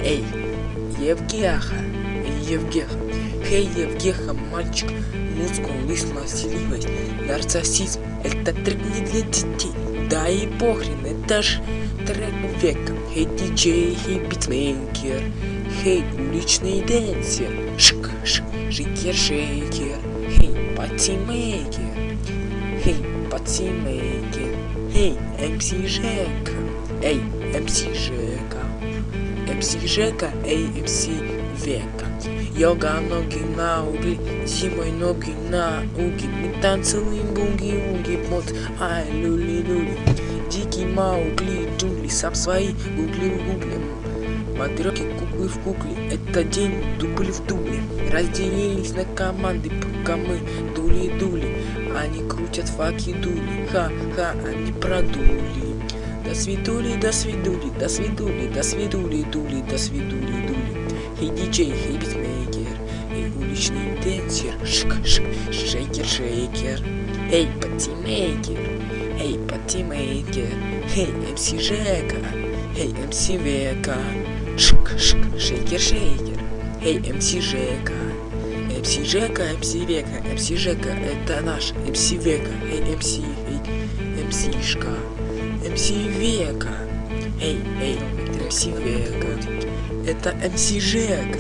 Эй, Евгеха, Евгеха. Эй, Евгеха, мальчик, мускулы, смазливость, нарциссизм. Это трек не для детей. Да и похрен, это ж трек века. Эй, диджей, эй, битмейкер, эй, уличный дэнсер. Шик, шик, шикер, шейкер. Эй, патимейкер, эй, патимейкер. Эй, МС Жека, эй, МС Жека. МС Жека, эй, МС Века. Йога, ноги на угли, зимой ноги на уги. Мы танцуем буги-уги под ай люли-люли. Дикий Маугли, джунгли, сам свои гугли в гугле. Матрешки, куклы в кукле, это день дубль в дубле. Разделились на команды, пока мы дули-дули. Они крутят факи-дули, ха-ха, они продули. До свидули, до свидули, до свидули, до свидули, дули, до свидули, дули. Эй, диджей, эй, битмейкер, эй, уличный дэнсер, шик-шик, шейкер-шейкер. Эй, патимейкер, эй, патимейкер, эй, МС Жека, эй, МС Века, шик-шик, шейкер-шейкер. Эй, МС Жека, МС Жека, МС Века, МС Жека, это наш МС Века, эй, МС, эй, МСишка, МС Века, эй, МС Века, это МС Жека,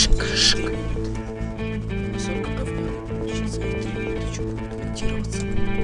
шик-шик. Насколько говняный учиться, и 3 минуты, чтобы комментироваться.